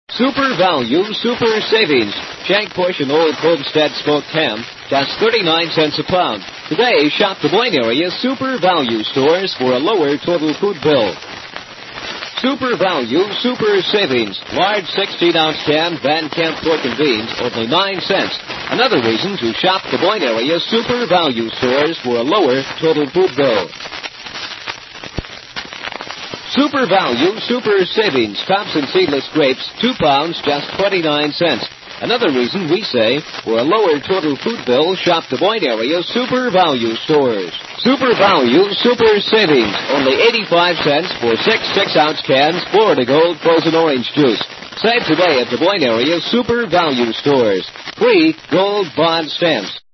Super Value, Super Savings. Shank Push and Old Homestead smoked ham, just 39 cents a pound. Today, shop the Boyne area Super Value stores for a lower total food bill. Super Value, Super Savings. Large 16-ounce can, Van Camp pork and beans, only 9 cents. Another reason to shop the Boyne area Super Value stores for a lower total food bill. Super Value, Super Savings. Thompson seedless grapes, 2 pounds, just 29 cents. Another reason we say, for a lower total food bill, shop the Boyne area Super Value stores. Super Value, Super Savings. Only 85 cents for 6 6-ounce cans, Florida Gold frozen orange juice. Save today at the Boyne area Super Value stores. Free gold bond stamps.